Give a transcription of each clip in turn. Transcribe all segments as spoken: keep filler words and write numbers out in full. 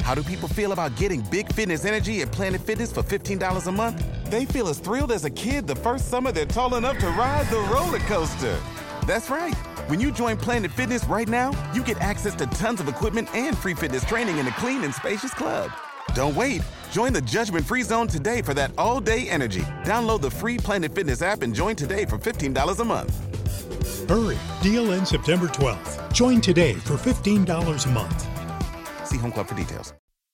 How do people feel about getting big fitness energy at Planet Fitness for fifteen dollars a month? They feel as thrilled as a kid the first summer they're tall enough to ride the roller coaster. That's right. When you join Planet Fitness right now, you get access to tons of equipment and free fitness training in a clean and spacious club. Don't wait. Join the judgment-free zone today for that all-day energy. Download the free Planet Fitness app and join today for fifteen dollars a month. Hurry. Deal ends September twelfth. Join today for fifteen dollars a month. See Home Club for details.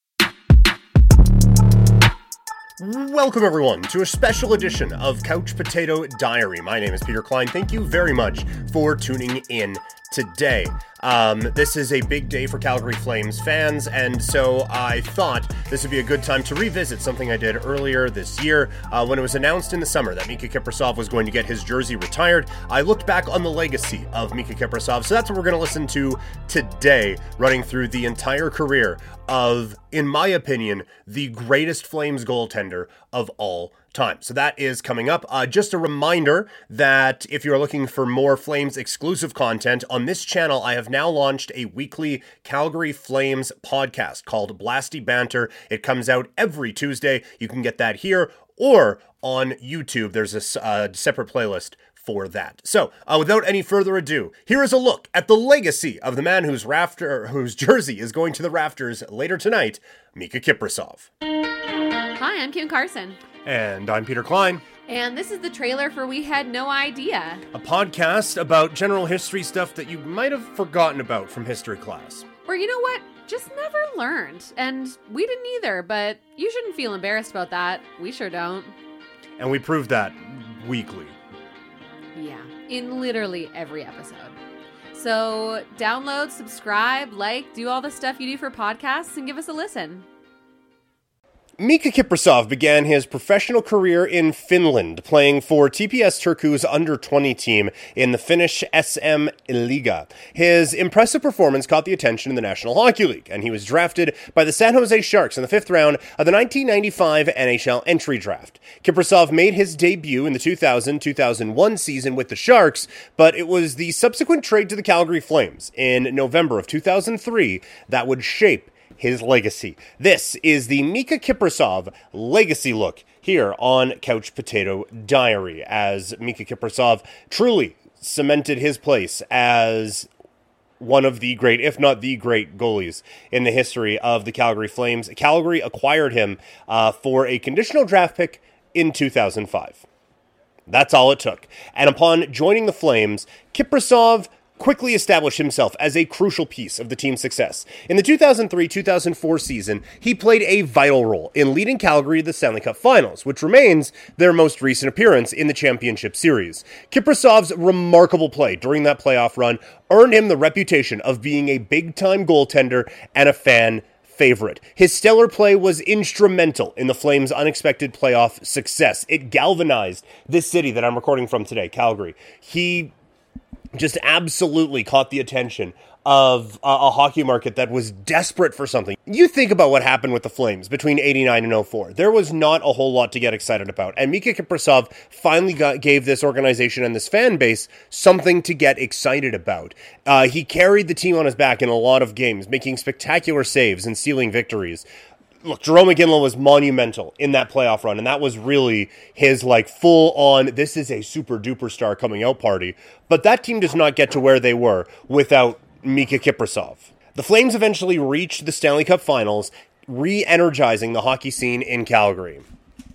Welcome, everyone, to a special edition of Couch Potato Diary. My name is Peter Klein. Thank you very much for tuning in today. Um, this is a big day for Calgary Flames fans, and so I thought this would be a good time to revisit something I did earlier this year uh, when it was announced in the summer that Miikka Kiprusoff was going to get his jersey retired. I looked back on the legacy of Miikka Kiprusoff, so that's what we're going to listen to today, running through the entire career of, in my opinion, the greatest Flames goaltender of all time. So that is coming up. Uh, just a reminder that if you're looking for more Flames exclusive content on this channel, I have now launched a weekly Calgary Flames podcast called Blasty Banter. It comes out every Tuesday. You can get that here or on YouTube. There's a uh, separate playlist for that. So, uh, without any further ado, here is a look at the legacy of the man whose rafter, whose jersey is going to the rafters later tonight, Miikka Kiprusoff. Hi, I'm Kim Carson. And I'm Peter Klein. And this is the trailer for We Had No Idea, A podcast about general history stuff that you might have forgotten about from history class. Or you know what? Just never learned. And we didn't either, but you shouldn't feel embarrassed about that. We sure don't. And we prove that weekly. Yeah, in literally every episode. So download, subscribe, like, do all the stuff you do for podcasts, and give us a listen. Miikka Kiprusoff began his professional career in Finland, playing for T P S Turku's under twenty team in the Finnish S M Liiga. His impressive performance caught the attention in the National Hockey League, and he was drafted by the San Jose Sharks in the fifth round of the nineteen ninety-five N H L entry draft. Kiprusoff made his debut in the two thousand two thousand one season with the Sharks, but it was the subsequent trade to the Calgary Flames in November of two thousand three that would shape his legacy. This is the Miikka Kiprusoff legacy look here on Couch Potato Diary, as Miikka Kiprusoff truly cemented his place as one of the great, if not the great, goalies in the history of the Calgary Flames. Calgary acquired him uh, for a conditional draft pick in two thousand five. That's all it took. And upon joining the Flames, Kiprusoff quickly established himself as a crucial piece of the team's success. In the two thousand three two thousand four season, he played a vital role in leading Calgary to the Stanley Cup Finals, which remains their most recent appearance in the championship series. Kiprusoff's remarkable play during that playoff run earned him the reputation of being a big-time goaltender and a fan favorite. His stellar play was instrumental in the Flames' unexpected playoff success. It galvanized this city that I'm recording from today, Calgary. He just absolutely caught the attention of uh, a hockey market that was desperate for something. You think about what happened with the Flames between eighty-nine and oh four. There was not a whole lot to get excited about. And Miikka Kiprusoff finally got, gave this organization and this fan base something to get excited about. Uh, he carried the team on his back in a lot of games, making spectacular saves and sealing victories. Look, Jerome McGinley was monumental in that playoff run, and that was really his, like, full-on, this is a super-duper star coming out party. But that team does not get to where they were without Miikka Kiprusoff. The Flames eventually reached the Stanley Cup Finals, re-energizing the hockey scene in Calgary.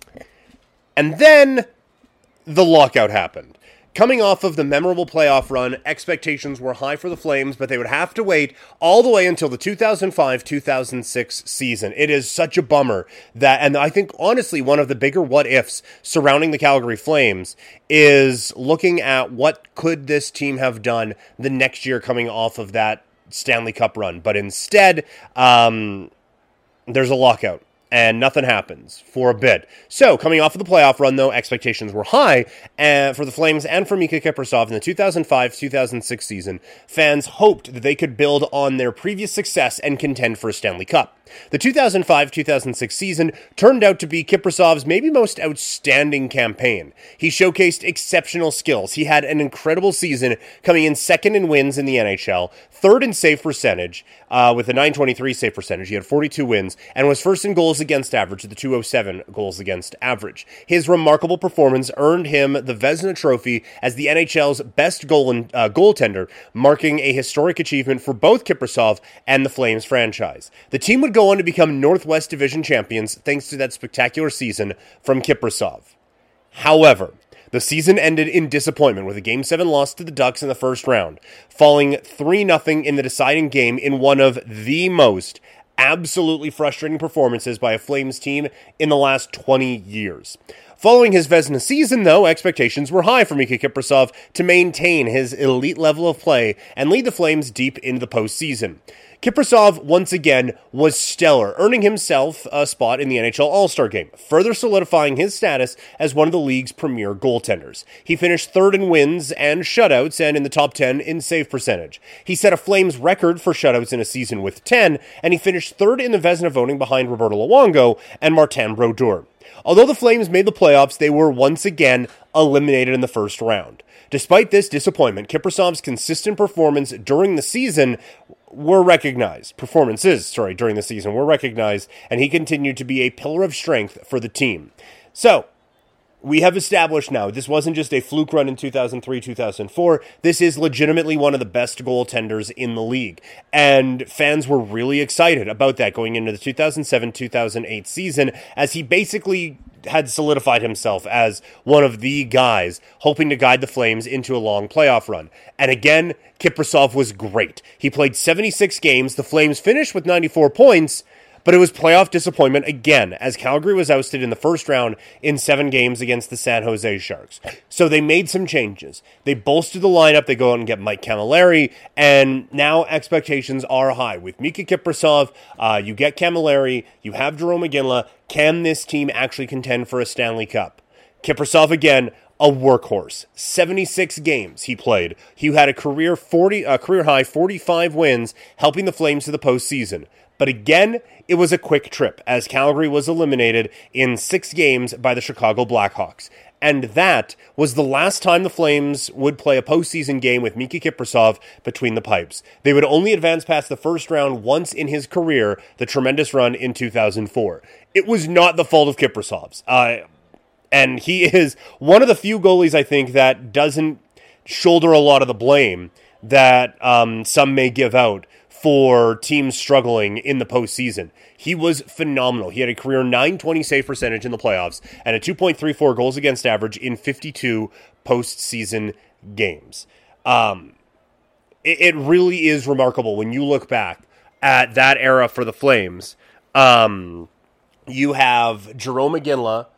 And then the lockout happened. Coming off of the memorable playoff run, expectations were high for the Flames, but they would have to wait all the way until the two thousand five two thousand six season. It is such a bummer that, and I think honestly one of the bigger what-ifs surrounding the Calgary Flames is looking at what could this team have done the next year coming off of that Stanley Cup run. But instead, um, there's a lockout. and nothing happens for a bit. So, coming off of the playoff run, though, expectations were high uh, for the Flames and for Mika Kiprusoff in the two thousand five two thousand six season. Fans hoped that they could build on their previous success and contend for a Stanley Cup. The two thousand five two thousand six season turned out to be Kiprusoff's maybe most outstanding campaign. He showcased exceptional skills. He had an incredible season, coming in second in wins in the N H L, third in save percentage, uh, with a nine twenty-three save percentage. He had forty-two wins, and was first in goals against average with the two oh seven goals against average. His remarkable performance earned him the Vezina Trophy as the N H L's best goal and, uh, goaltender, marking a historic achievement for both Kiprusoff and the Flames franchise. The team would go on to become Northwest Division champions thanks to that spectacular season from Kiprusoff. However, the season ended in disappointment with a Game seven loss to the Ducks in the first round, falling three nothing in the deciding game in one of the most absolutely frustrating performances by a Flames team in the last twenty years. Following his Vezina season, though, expectations were high for Mika Kiprusoff to maintain his elite level of play and lead the Flames deep into the postseason. Kiprusoff, once again, was stellar, earning himself a spot in the N H L All-Star Game, further solidifying his status as one of the league's premier goaltenders. He finished third in wins and shutouts and in the top ten in save percentage. He set a Flames record for shutouts in a season with ten, and he finished third in the Vezina voting behind Roberto Luongo and Martin Brodeur. Although the Flames made the playoffs, they were once again eliminated in the first round. Despite this disappointment, Kiprusoff's consistent performance during the season were recognized. Performances, sorry, during the season were recognized, and he continued to be a pillar of strength for the team. So, we have established now, this wasn't just a fluke run in two thousand three two thousand four, this is legitimately one of the best goaltenders in the league. And fans were really excited about that going into the two thousand seven two thousand eight season, as he basically had solidified himself as one of the guys hoping to guide the Flames into a long playoff run. And again, Kiprusoff was great. He played seventy-six games, the Flames finished with ninety-four points, but it was playoff disappointment again, as Calgary was ousted in the first round in seven games against the San Jose Sharks. So they made some changes. They bolstered the lineup, they go out and get Mike Camilleri, and now expectations are high. With Mika Kiprusoff, uh, you get Camilleri, you have Jarome Iginla. Can this team actually contend for a Stanley Cup? Kiprusoff again, a workhorse. seventy-six games he played. He had a career forty, uh, career high forty-five wins, helping the Flames to the postseason. But again, it was a quick trip, as Calgary was eliminated in six games by the Chicago Blackhawks. And that was the last time the Flames would play a postseason game with Mika Kiprusoff between the pipes. They would only advance past the first round once in his career, the tremendous run in two thousand four. It was not the fault of Kiprusoff's. Uh, and he is one of the few goalies, I think, that doesn't shoulder a lot of the blame that um, some may give out for teams struggling in the postseason. He was phenomenal. He had a career nine twenty save percentage in the playoffs and a two point three four goals against average in fifty-two postseason games. Um, it, it really is remarkable when you look back at that era for the Flames. Um, you have Jarome Iginla,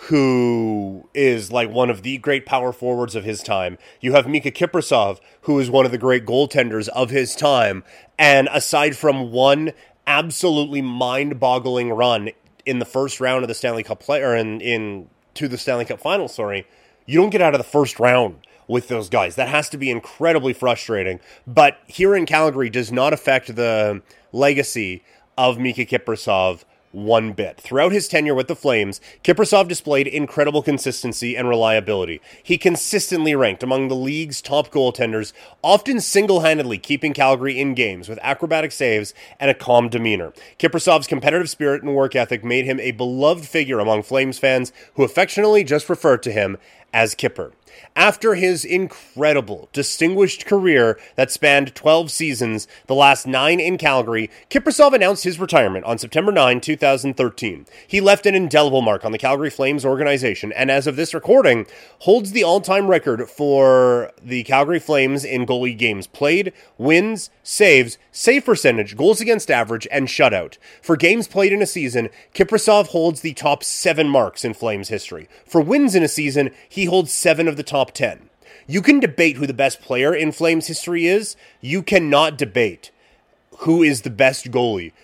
who is like one of the great power forwards of his time. You have Mika Kiprusoff, who is one of the great goaltenders of his time. And aside from one absolutely mind-boggling run in the first round of the Stanley Cup play, or in, in to the Stanley Cup final, sorry, you don't get out of the first round with those guys. That has to be incredibly frustrating. But here in Calgary does not affect the legacy of Mika Kiprusoff one bit. Throughout his tenure with the Flames, Kiprusoff displayed incredible consistency and reliability. He consistently ranked among the league's top goaltenders, often single-handedly keeping Calgary in games with acrobatic saves and a calm demeanor. Kiprusoff's competitive spirit and work ethic made him a beloved figure among Flames fans who affectionately just referred to him as Kipper. After his incredible, distinguished career that spanned twelve seasons, the last nine in Calgary, Kiprusoff announced his retirement on September ninth, two thousand thirteen. He left an indelible mark on the Calgary Flames organization, and as of this recording, holds the all-time record for the Calgary Flames in goalie games played, wins, saves, save percentage, goals against average, and shutout. For games played in a season, Kiprusoff holds the top seven marks in Flames history. For wins in a season, he holds seven of the top ten. You can debate who the best player in Flames history is. You cannot debate who is the best goalie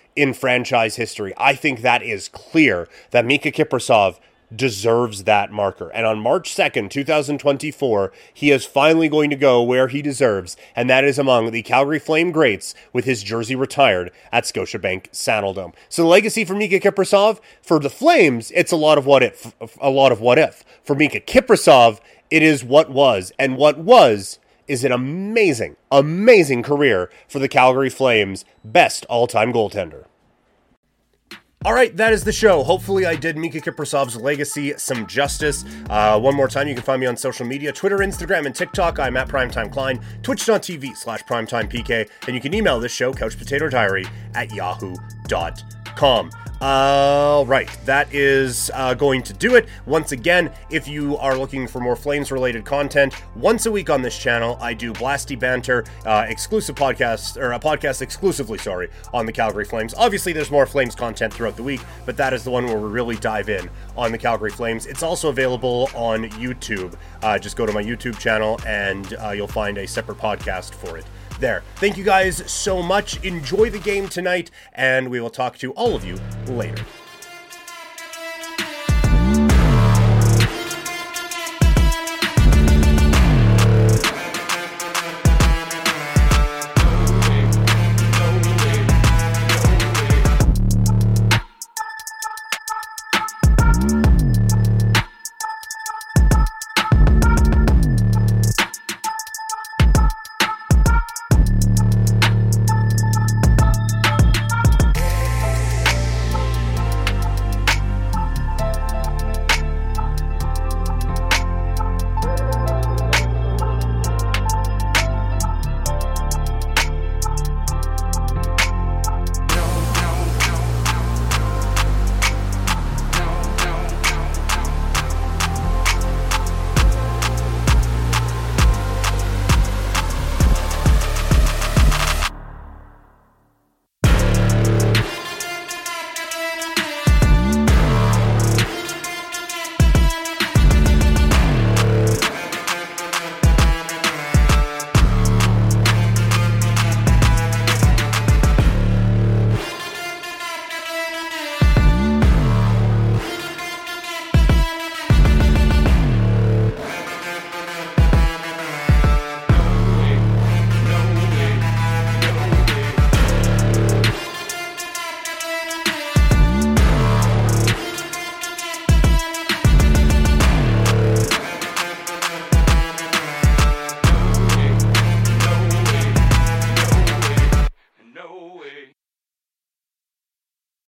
in franchise history. I think that is clear that Miikka Kiprusoff deserves that marker. And on March second, twenty twenty-four, he is finally going to go where he deserves, and that is among the Calgary Flame greats with his jersey retired at Scotiabank Saddledome. So the legacy for Miikka Kiprusoff, for the Flames, it's a lot of what if. A lot of what if. For Miikka Kiprusoff, it is what was, and what was is an amazing, amazing career for the Calgary Flames' best all-time goaltender. All right, that is the show. Hopefully I did Miikka Kiprusoff's legacy some justice. Uh, one more time, you can find me on social media, Twitter, Instagram, and TikTok. I'm at Primetime Klein, twitch.tv slash primetimepk, and you can email this show, couchpotatodiary at yahoo dot com. All right, that is uh, going to do it. Once again, if you are looking for more Flames-related content, once a week on this channel, I do Blasty Banter, uh, exclusive podcast, or a podcast exclusively, sorry, on the Calgary Flames. Obviously, there's more Flames content throughout the week, but that is the one where we really dive in on the Calgary Flames. It's also available on YouTube. Uh, just go to my YouTube channel, and uh, you'll find a separate podcast for it there. Thank you guys so much. Enjoy the game tonight, and we will talk to all of you later.